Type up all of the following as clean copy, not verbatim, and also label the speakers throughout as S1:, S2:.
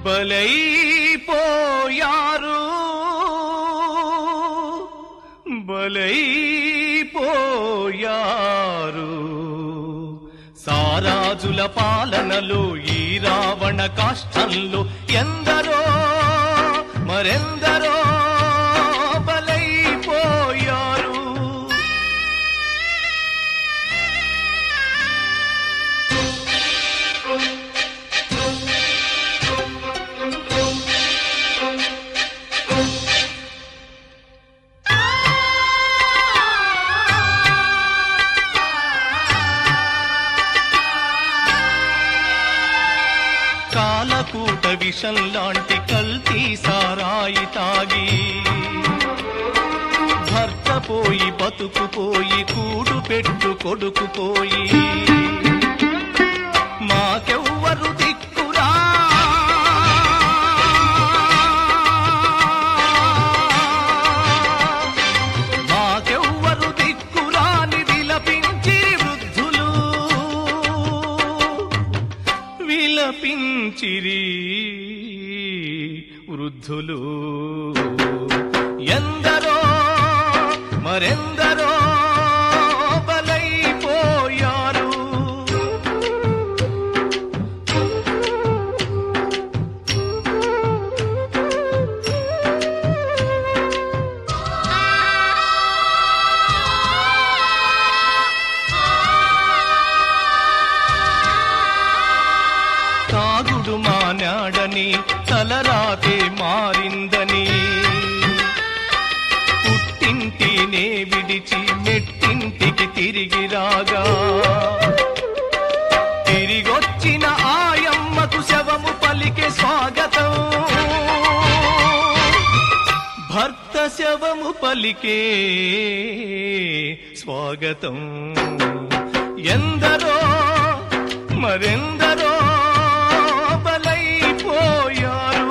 S1: బలైపోయారు బలైపోయారు సారాజుల పాలనలో ఈ రావణ కాష్టంలో ఎందరో మరెందరో బలైపోయారు. కాలకూట విషం లాంటి కల్తీ సారాయి తాగి భర్త పోయి బతుకుపోయి కూడు పెట్టు కొడుకుపోయి మాకెవ్వరు దిక్కురా మాకెవ్వరు దిక్కురాని విలపించి వృద్ధులు విలపించిరి వృద్ధులు ఎందరో మరెందరో బలైపోయారు. తాగుడు మానాడని తలరాతే మారిందని పుట్టింటినే విడిచి మెట్టింటికి తిరిగి రాగా తిరిగొచ్చిన ఆయమ్మకు శవము పలికే స్వాగతం భర్త శవము పలికే స్వాగతం ఎందరో మరెందరో బలైపోయారు.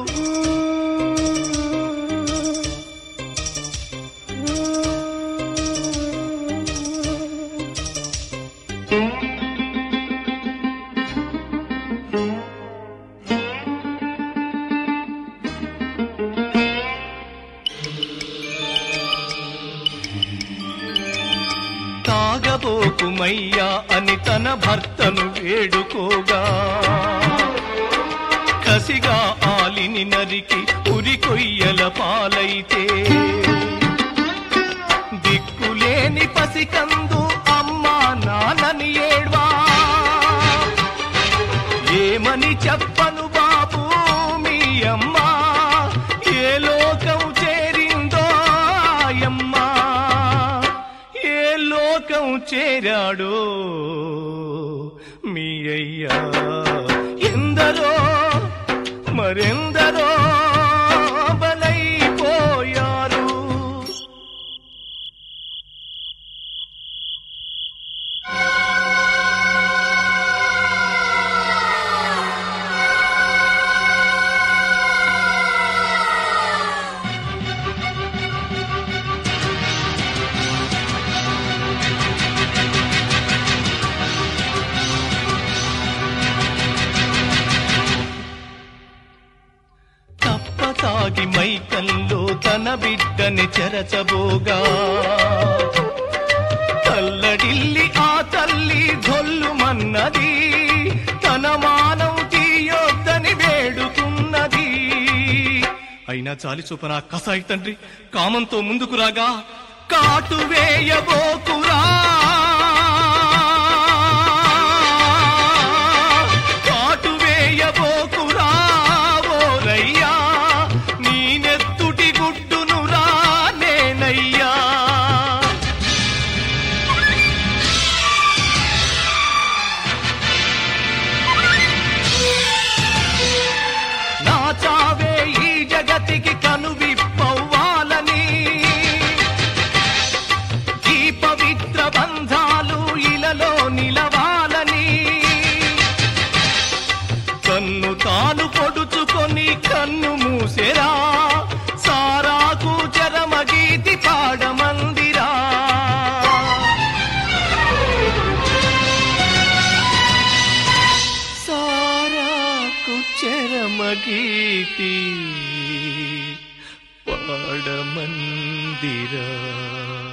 S1: తాగబోకుమయ్యా అని తన భర్తను వేడుకోగా కసిగా ఆలిని నరికి ఉరికొయ్యల పాలైతే దిక్కులేని పసికందు అమ్మా నాన్నని ఏడ్వా ఏమని చెప్పను బాబు మీ అమ్మా ఏ లోకం చేరిందో ఆయమ్మా ఏ లోకం చేరాడో మీ అయ్యా ఎందరో మరెందరో బలైపోయారు. తాగి మైకంలో తన బిడ్డని చెరచబోగా తల్లడిల్లి ఆ తల్లి ధొల్లుమన్నది తన మానం తీయొద్దని వేడుకున్నది. అయినా చాలి చూపన కసాయి తండ్రి కామంతో ముందుకు రాగా కాటు వేయబోకురా కాటు వేయబోకురా ఓరయ్యా జగతికి కనువిప్పవ్వాలని ఈ పవిత్ర బంధాలు ఇలలో నిలవాలని కన్ను తాను పొడుచుకొని కన్ను మూసెరా సారాకు చరమగీతి పాడమందిరా. సారాకు చరమగీతి గీతి పాడమందిరా.